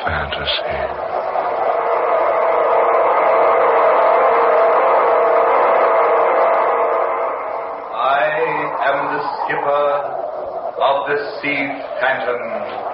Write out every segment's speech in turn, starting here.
fantasy. I am the skipper of the Sea Phantom.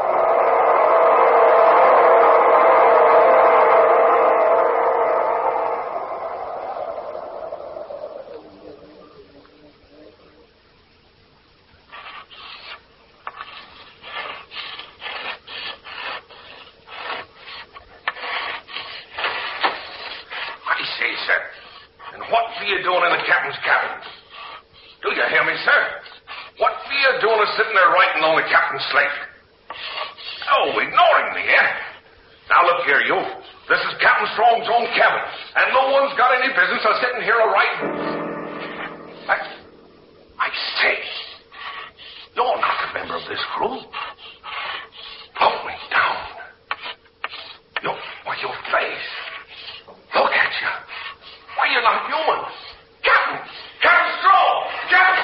Sitting there writing on the captain's slate. Oh, ignoring me, eh? Now look here, you. This is Captain Strong's own cabin, and no one's got any business of sitting here writing. I say, you're not a member of this crew. Put me down. Your face. Look at you. Why, you're not human. Captain Strong! Captain!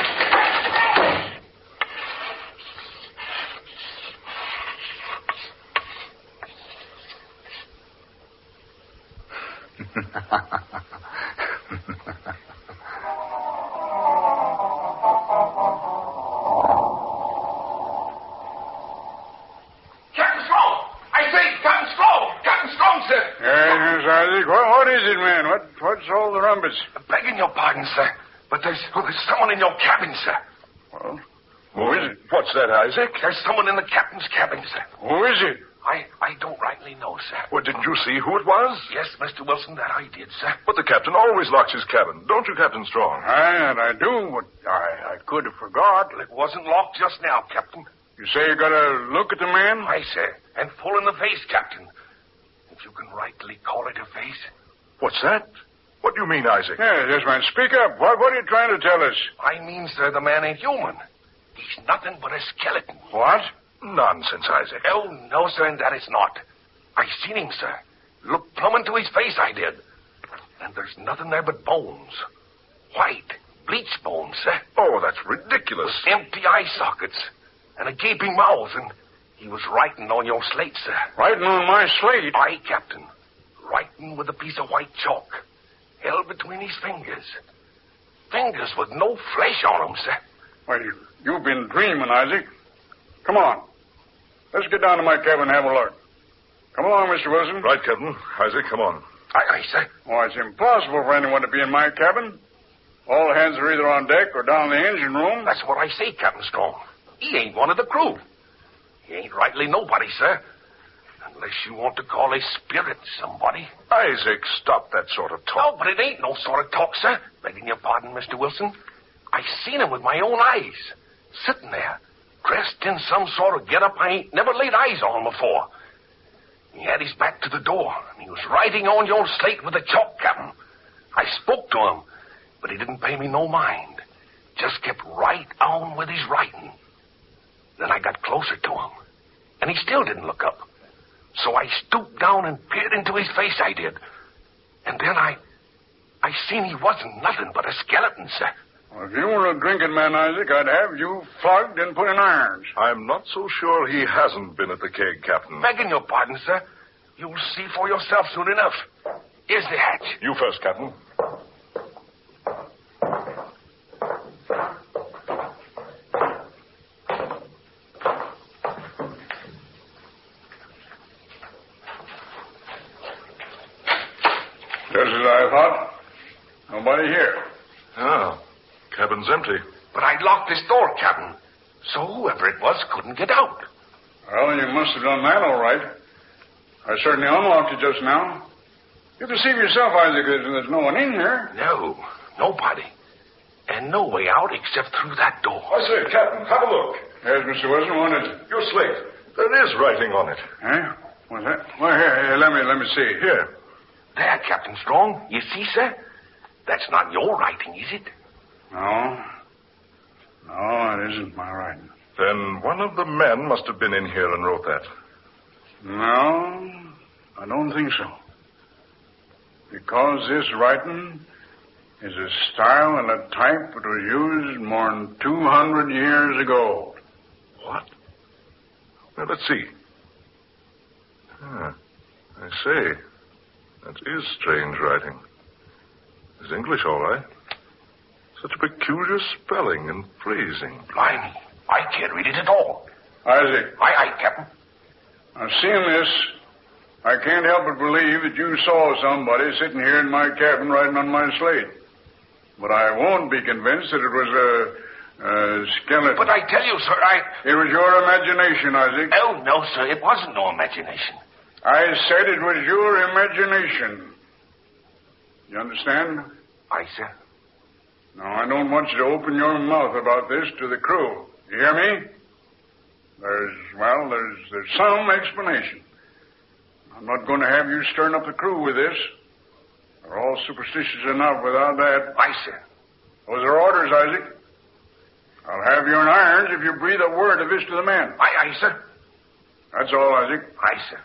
What is it, man? What's all the rumpus? Begging your pardon, sir, but there's someone in your cabin, sir. Well, who is it? What's that, Isaac? There's someone in the captain's cabin, sir. Who is it? I don't rightly know, sir. Well, didn't you see who it was? Yes, Mr. Wilson, that I did, sir. But the captain always locks his cabin. Don't you, Captain Strong? I do, but I could have forgot. Well, it wasn't locked just now, Captain. You say you got a look at the man? Aye, sir, and full in the face, Captain. If you can rightly call it a face. What's that? What do you mean, Isaac? Yes, man. Speak up. What are you trying to tell us? I mean, sir, the man ain't human. He's nothing but a skeleton. What? Nonsense, Isaac. Oh, no, sir, and that is not. I seen him, sir. Looked plumb into his face, I did. And there's nothing there but bones. White, bleached bones, sir. Oh, that's ridiculous. With empty eye sockets and a gaping mouth, and he was writing on your slate, sir. Writing on my slate? Aye, Captain. Writing with a piece of white chalk held between his fingers. Fingers with no flesh on them, sir. Well, you've been dreaming, Isaac. Come on. Let's get down to my cabin and have a look. Come along, Mr. Wilson. Right, Captain. Isaac, come on. Aye, sir. Oh, it's impossible for anyone to be in my cabin. All hands are either on deck or down in the engine room. That's what I say, Captain Strong. He ain't one of the crew. He ain't rightly nobody, sir. Unless you want to call a spirit somebody. Isaac, stop that sort of talk. No, but it ain't no sort of talk, sir. Begging your pardon, Mr. Wilson. I seen him with my own eyes. Sitting there, dressed in some sort of get-up I ain't never laid eyes on before. He had his back to the door, and he was writing on your slate with a chalk, Captain. I spoke to him, but he didn't pay me no mind. Just kept right on with his writing. Then I got closer to him, and he still didn't look up. So I stooped down and peered into his face, I did. And then I seen he wasn't nothing but a skeleton, sir. Well, if you were a drinking man, Isaac, I'd have you flogged and put in irons. I'm not so sure he hasn't been at the keg, Captain. Begging your pardon, sir. You'll see for yourself soon enough. Here's the hatch. You first, Captain. Just as I thought. Nobody here. Ah, cabin's empty. But I'd locked this door, Captain. So whoever it was couldn't get out. Well, you must have done that all right. I certainly unlocked it just now. You can see for yourself, Isaac, there's no one in here. No, nobody. And no way out except through that door. I say, Captain, have a look. Yes, Mr. Wilson, what is it? Your slate. There is writing on it. Eh? What's that? Well, here, let me see. Here. There, Captain Strong. You see, sir? That's not your writing, is it? No. No, it isn't my writing. Then one of the men must have been in here and wrote that. No, I don't think so. Because this writing is a style and a type that was used more than 200 years ago. What? Well, let's see. Ah, I see. That is strange writing. It's English, all right. Such a peculiar spelling and phrasing. Blimey, I can't read it at all. Isaac, Aye, Captain. I've seen this. I can't help but believe that you saw somebody sitting here in my cabin writing on my slate. But I won't be convinced that it was a skeleton. But I tell you, sir, It was your imagination, Isaac. Oh, no, sir, it wasn't no imagination. I said it was your imagination. You understand? Aye, sir. Now, I don't want you to open your mouth about this to the crew. You hear me? There's some explanation. I'm not going to have you stirring up the crew with this. They're all superstitious enough without that. Aye, sir. Those are orders, Isaac. I'll have you in irons if you breathe a word of this to the men. Aye, sir. That's all, Isaac. Aye, sir.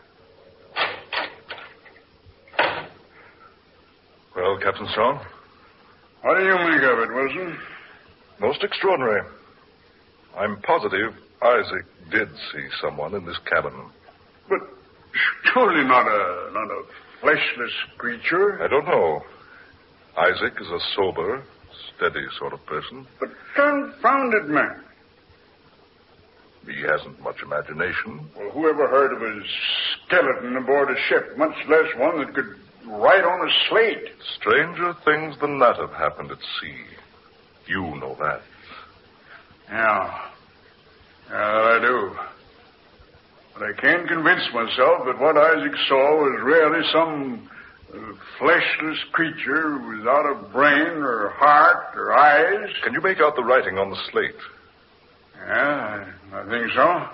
Well, Captain Strong? What do you make of it, Wilson? Most extraordinary. I'm positive Isaac did see someone in this cabin. But surely not a fleshless creature. I don't know. Isaac is a sober, steady sort of person. But confounded man. He hasn't much imagination. Well, who ever heard of a skeleton aboard a ship, much less one that could write on a slate? Stranger things than that have happened at sea. You know that. Yeah, I do. But I can't convince myself that what Isaac saw was really some fleshless creature without a brain or heart or eyes. Can you make out the writing on the slate? Yeah, I think so.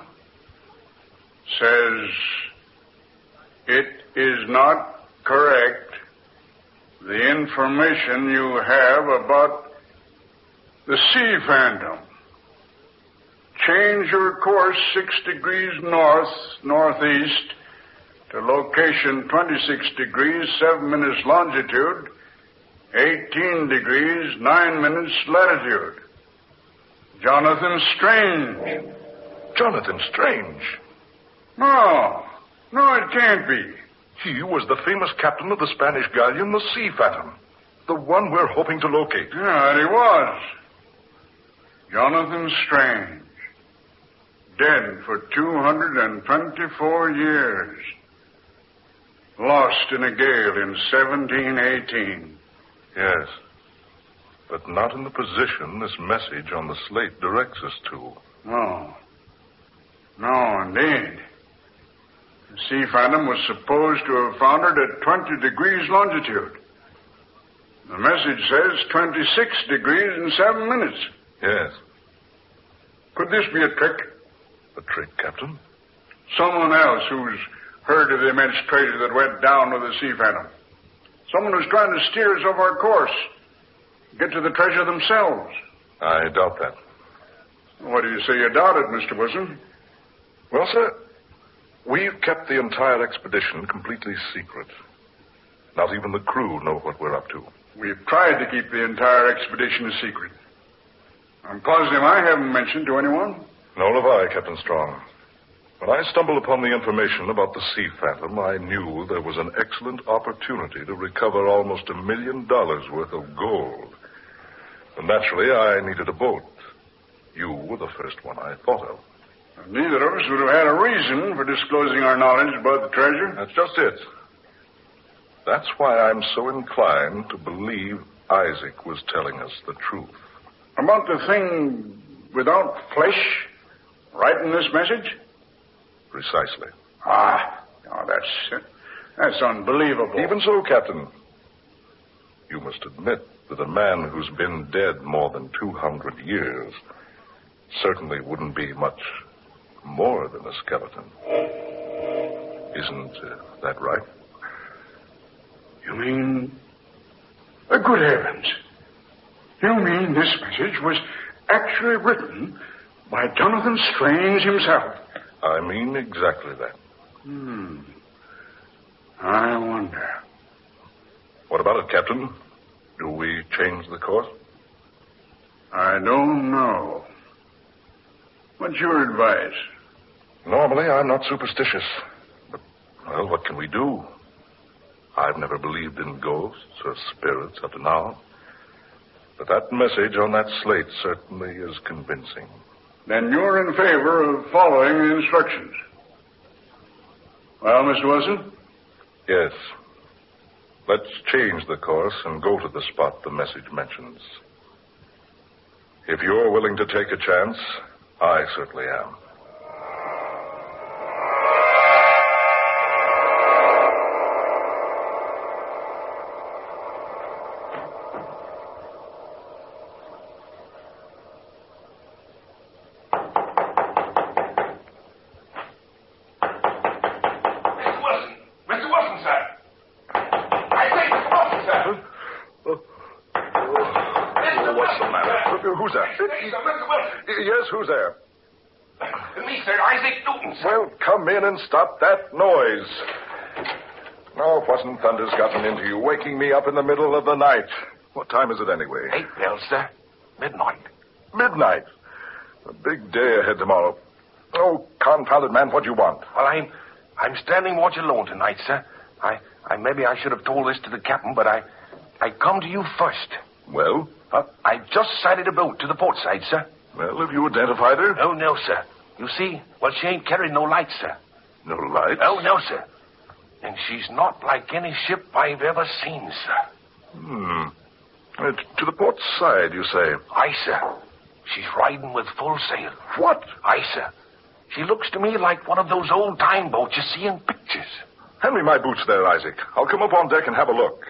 Says, it is not correct, the information you have about the sea phantom. Change your course 6 degrees northeast to location 26 degrees 7 minutes longitude, 18 degrees 9 minutes latitude. Jonathan Strange. Jonathan Strange? No, it can't be. He was the famous captain of the Spanish galleon, the Sea Phantom. The one we're hoping to locate. Yeah, he was. Jonathan Strange. Dead for 224 years. Lost in a gale in 1718. Yes. But not in the position this message on the slate directs us to. No, indeed. The Sea Phantom was supposed to have foundered at 20 degrees longitude. The message says 26 degrees and 7 minutes. Yes. Could this be a trick? A trick, Captain? Someone else who's heard of the immense treasure that went down with the Sea Phantom. Someone who's trying to steer us off our course. Get to the treasure themselves. I doubt that. What do you say you doubt it, Mr. Wilson? Well, sir, we've kept the entire expedition completely secret. Not even the crew know what we're up to. We've tried to keep the entire expedition a secret. I'm positive I haven't mentioned to anyone. Nor have I, Captain Strong. When I stumbled upon the information about the Sea Phantom, I knew there was an excellent opportunity to recover almost $1 million worth of gold. And naturally, I needed a boat. You were the first one I thought of. Neither of us would have had a reason for disclosing our knowledge about the treasure. That's just it. That's why I'm so inclined to believe Isaac was telling us the truth. About the thing without flesh, right in this message? Precisely. That's unbelievable. Even so, Captain, you must admit that a man who's been dead more than 200 years certainly wouldn't be much more than a skeleton. Isn't that right? You mean... good heavens. You mean this message was actually written by Jonathan Strange himself? I mean exactly that. I wonder. What about it, Captain? Do we change the course? I don't know. What's your advice? Normally, I'm not superstitious. But Well, what can we do? I've never believed in ghosts or spirits up to now. But that message on that slate certainly is convincing. Then you're in favor of following the instructions. Well, Mr. Wilson? Yes. Let's change the course and go to the spot the message mentions. If you're willing to take a chance, I certainly am. Who's that? Yes, who's there? Me, sir. Isaac Newton, sir. Well, come in and stop that noise. No, it wasn't thunder's gotten into you, waking me up in the middle of the night. What time is it anyway? 8 bells, sir. Midnight. Midnight. A big day ahead tomorrow. Oh, confounded man, what do you want? Well, I'm standing watch alone tonight, sir. Maybe I should have told this to the captain, but I come to you first. Well? I just sighted a boat to the port side, sir. Well, have you identified her? Oh, no, sir. You see, she ain't carrying no lights, sir. No lights? Oh, no, sir. And she's not like any ship I've ever seen, sir. To the port side, you say? Aye, sir. She's riding with full sail. What? Aye, sir. She looks to me like one of those old-time boats you see in pictures. Hand me my boots there, Isaac. I'll come up on deck and have a look.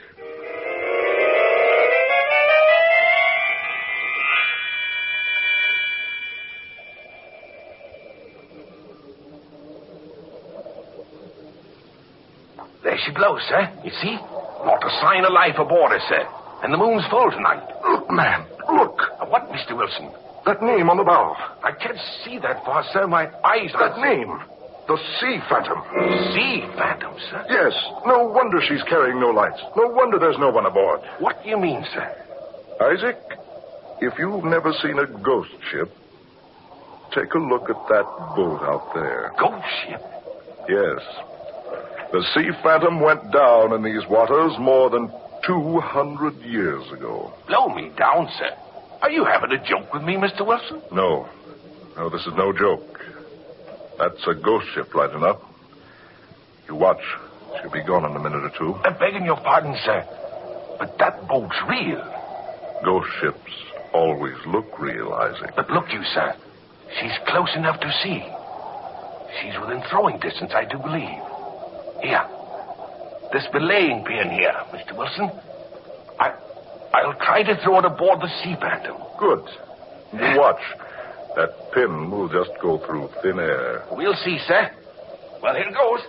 There she blows, sir. You see? Not a sign of life aboard her, sir. And the moon's full tonight. Look, man. Look. What, Mr. Wilson? That name on the bow. I can't see that far, sir. My eyes are... That name. The Sea Phantom. Sea Phantom, sir? Yes. No wonder she's carrying no lights. No wonder there's no one aboard. What do you mean, sir? Isaac, if you've never seen a ghost ship, take a look at that boat out there. Ghost ship? Yes. The Sea Phantom went down in these waters more than 200 years ago. Blow me down, sir. Are you having a joke with me, Mr. Wilson? No. No, this is no joke. That's a ghost ship, right enough. You watch. She'll be gone in a minute or two. I'm begging your pardon, sir. But that boat's real. Ghost ships always look real, Isaac. But look you, sir. She's close enough to see. She's within throwing distance, I do believe. Here. This belaying pin here, Mr. Wilson. I'll try to throw it aboard the Sea Phantom. Good. You watch. That pin will just go through thin air. We'll see, sir. Well, here it goes.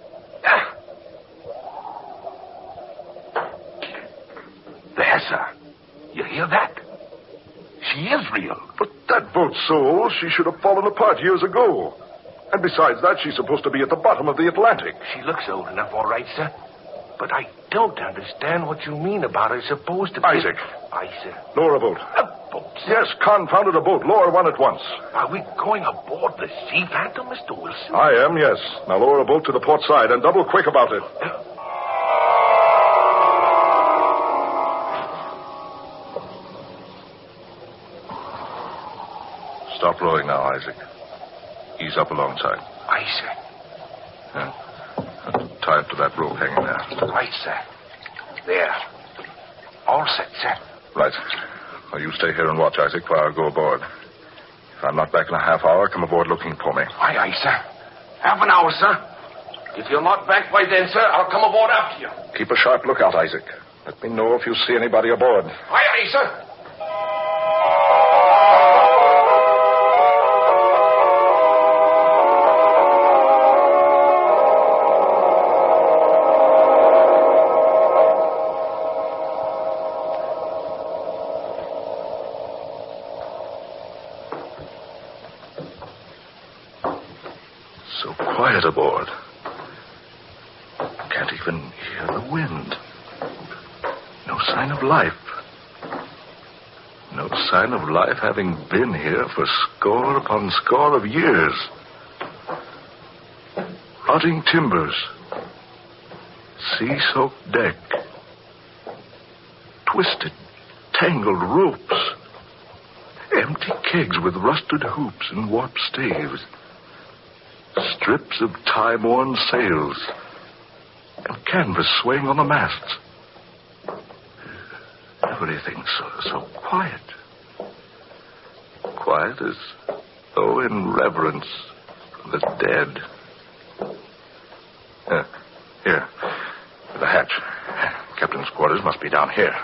There, sir. You hear that? She is real. But that boat's so old, she should have fallen apart years ago. And besides that, she's supposed to be at the bottom of the Atlantic. She looks old enough, all right, sir. But I don't understand what you mean about her supposed to be... Isaac. Aye, sir. Lower a boat. A boat, sir? Yes, confounded a boat. Lower one at once. Are we going aboard the Sea Phantom, Mr. Wilson? I am, yes. Now lower a boat to the port side and double quick about it. Stop rowing now, Isaac. Ease up alongside. Aye, sir. Tie it to that rope hanging there. Right, sir. There. All set, sir. Right. Well, you stay here and watch, Isaac, while I go aboard. If I'm not back in a half hour, come aboard looking for me. Aye, sir. Half an hour, sir. If you're not back by then, sir, I'll come aboard after you. Keep a sharp lookout, Isaac. Let me know if you see anybody aboard. Aye, sir. So quiet aboard. Can't even hear the wind. No sign of life. No sign of life having been here for score upon score of years. Rotting timbers, sea-soaked deck. Twisted, tangled ropes. Empty kegs with rusted hoops and warped staves. Strips of time-worn sails. And canvas swaying on the masts. Everything's so quiet. Quiet as though in reverence for the dead. Here. The hatch. Captain's quarters must be down here.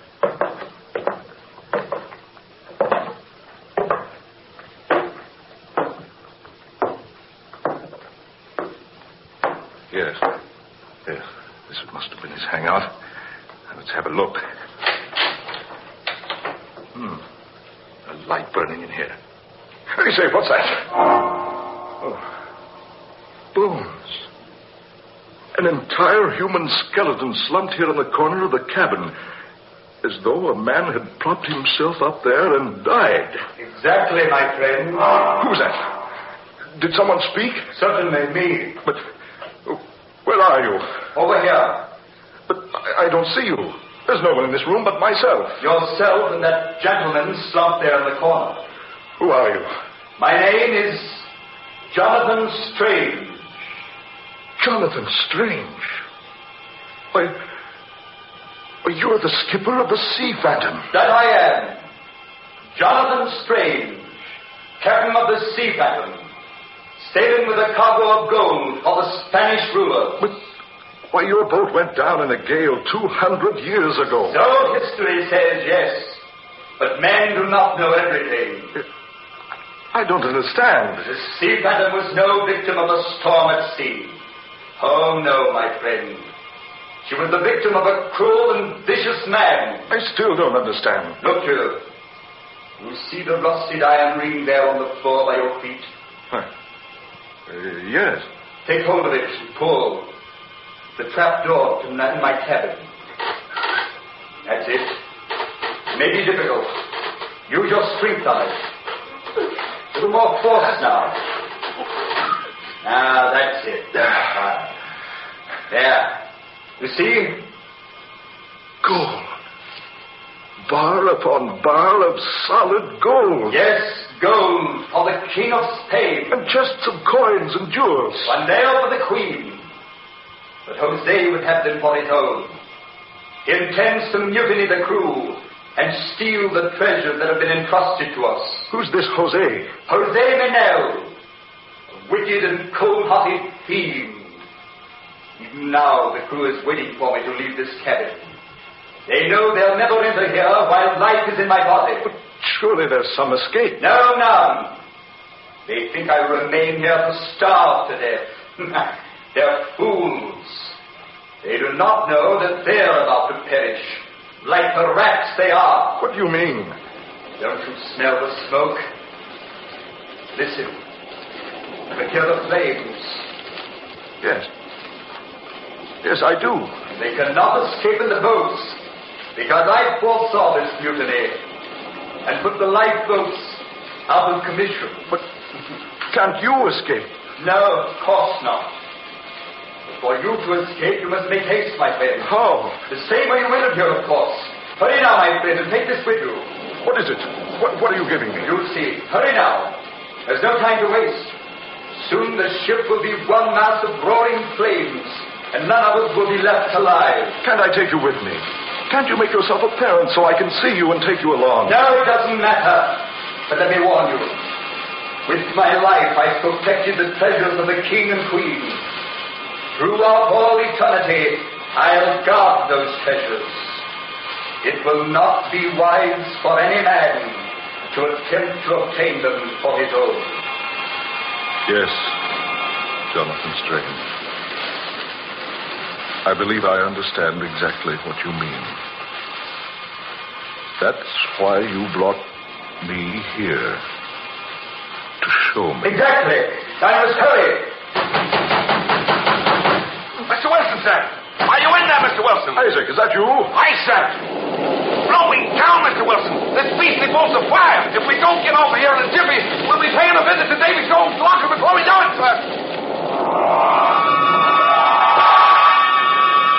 Yes. This must have been his hangout. Let's have a look. A light burning in here. Hey, say, what's that? Oh. Bones. An entire human skeleton slumped here in the corner of the cabin, as though a man had propped himself up there and died. Exactly, my friend. Who's that? Did someone speak? Certainly me. But where are you? Over here. But I don't see you. There's no one in this room but myself. Yourself and that gentleman slumped there in the corner. Who are you? My name is Jonathan Strange. Jonathan Strange? Why, you're the skipper of the Sea Phantom. That I am. Jonathan Strange, captain of the Sea Phantom, sailing with a cargo of gold for the Spanish ruler. But, why, your boat went down in a gale 200 years ago. So history says, yes. But men do not know everything. I don't understand. The Sea Phantom was no victim of a storm at sea. Oh, no, my friend. She was the victim of a cruel and vicious man. I still don't understand. Look, Jill. You see the rusted iron ring there on the floor by your feet? Yes. Take hold of it and pull. The trap door to my cabin. That's it. It may be difficult. Use your strength on it. A little more force now. Now, that's it. There. You see? Gold. Bar upon bar of solid gold. Yes, gold for the King of Spain. And chests of coins and jewels. One there for the Queen. But Jose would have them for his own. He intends to mutiny the crew and steal the treasures that have been entrusted to us. Who's this Jose? Jose Menel. A wicked and cold-hearted fiend. Even now, the crew is waiting for me to leave this cabin. They know they'll never enter here while life is in my body. But surely there's some escape. No, none. They think I remain here to starve to death. They're fools. They do not know that they're about to perish, like the rats they are. What do you mean? Don't you smell the smoke? Listen. You can hear the flames. Yes. Yes, I do. They cannot escape in the boats, because I foresaw this mutiny and put the lifeboats out of commission. But can't you escape? No, of course not. But for you to escape, you must make haste, my friend. How? The same way you entered here, of course. Hurry now, my friend, and take this with you. What is it? What are you giving me? You'll see. Hurry now. There's no time to waste. Soon the ship will be one mass of roaring flames, and none of us will be left alive. Can't I take you with me? Can't you make yourself apparent so I can see you and take you along? No, it doesn't matter. But let me warn you. With my life, I protected the treasures of the king and queen. Throughout all eternity, I'll guard those treasures. It will not be wise for any man to attempt to obtain them for his own. Yes, Jonathan Strange. I believe I understand exactly what you mean. That's why you brought me here. To show me. Exactly. I must hurry. Mr. Wilson, sir. Are you in there, Mr. Wilson? Isaac, is that you? Aye, sir. Blowing down, Mr. Wilson. This beastly boat's afire. If we don't get over here in a jiffy, we'll be paying a visit to Davy Jones' locker before we do it, sir.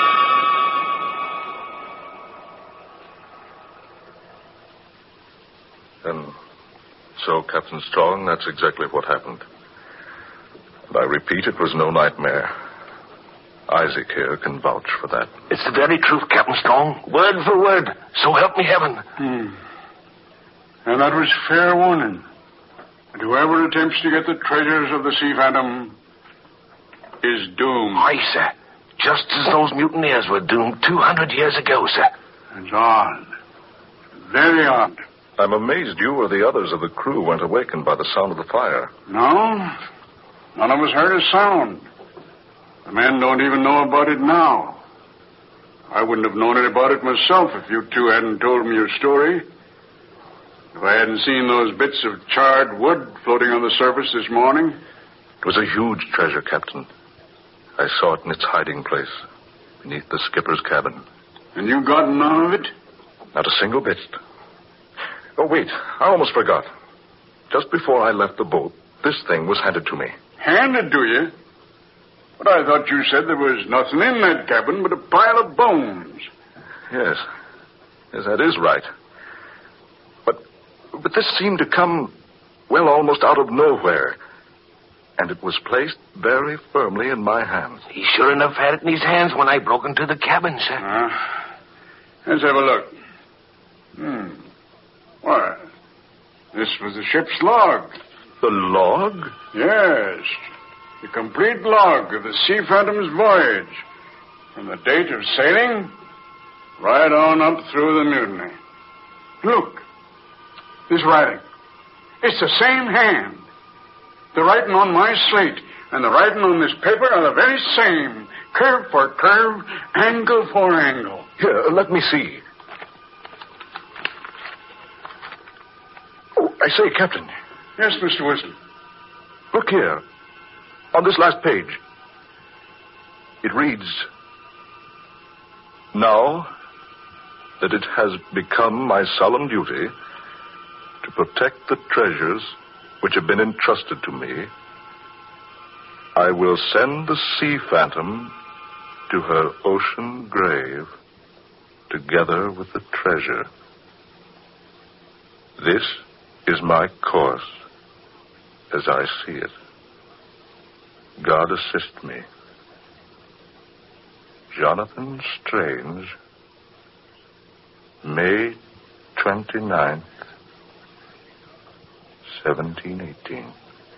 Captain Strong. That's exactly what happened. And I repeat, it was no nightmare. Isaac here can vouch for that. It's the very truth, Captain Strong. Word for word. So help me heaven. And that was fair warning. And whoever attempts to get the treasures of the Sea Phantom is doomed. Aye, sir. Just as those mutineers were doomed 200 years ago, sir. It's odd. Very odd. I'm amazed you or the others of the crew weren't awakened by the sound of the fire. No? None of us heard a sound. The men don't even know about it now. I wouldn't have known it about it myself if you two hadn't told me your story. If I hadn't seen those bits of charred wood floating on the surface this morning. It was a huge treasure, Captain. I saw it in its hiding place, beneath the skipper's cabin. And you got none of it? Not a single bit. Oh, wait. I almost forgot. Just before I left the boat, this thing was handed to me. Handed to you? But I thought you said there was nothing in that cabin but a pile of bones. Yes. Yes, that is right. But this seemed to come, well, almost out of nowhere. And it was placed very firmly in my hands. He sure enough had it in his hands when I broke into the cabin, sir. Let's have a look. Why, this was the ship's log. The log? Yes. The complete log of the Sea Phantom's voyage. From the date of sailing, right on up through the mutiny. Look. This writing. It's the same hand. The writing on my slate and the writing on this paper are the very same. Curve for curve, angle for angle. Here, let me see. Oh, I say, Captain. Yes, Mr. Wilson. Look here. On this last page. It reads, "Now that it has become my solemn duty to protect the treasures which have been entrusted to me, I will send the Sea Phantom to her ocean grave together with the treasure. This is my course as I see it. God assist me. Jonathan Strange, May 29th, 1718.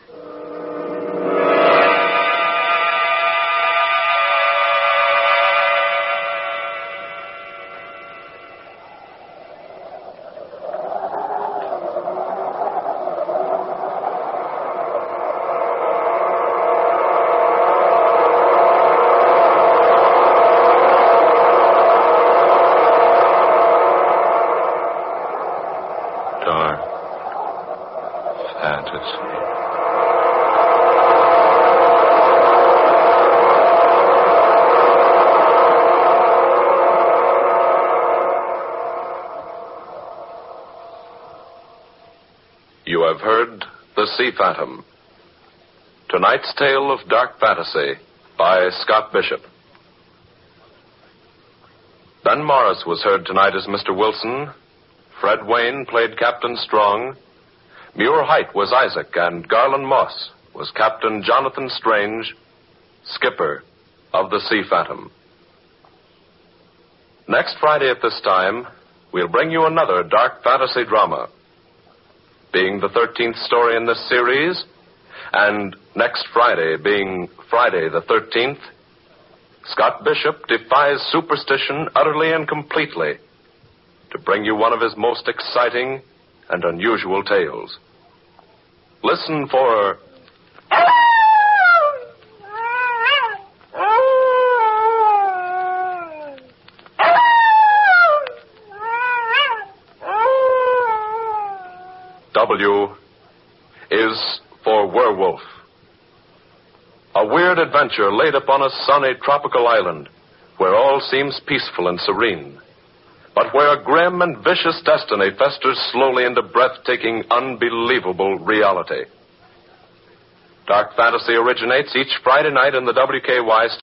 You have heard The Sea Phantom. Tonight's tale of dark fantasy by Scott Bishop. Ben Morris was heard tonight as Mr. Wilson. Fred Wayne played Captain Strong. Muir Height was Isaac, and Garland Moss was Captain Jonathan Strange, skipper of the Sea Phantom. Next Friday at this time, we'll bring you another dark fantasy drama. Being the 13th story in this series, and next Friday being Friday the 13th, Scott Bishop defies superstition utterly and completely to bring you one of his most exciting and unusual tales. Listen for W is for werewolf. A weird adventure laid upon a sunny tropical island where all seems peaceful and serene, but where a grim and vicious destiny festers slowly into breathtaking, unbelievable reality. Dark Fantasy originates each Friday night in the WKY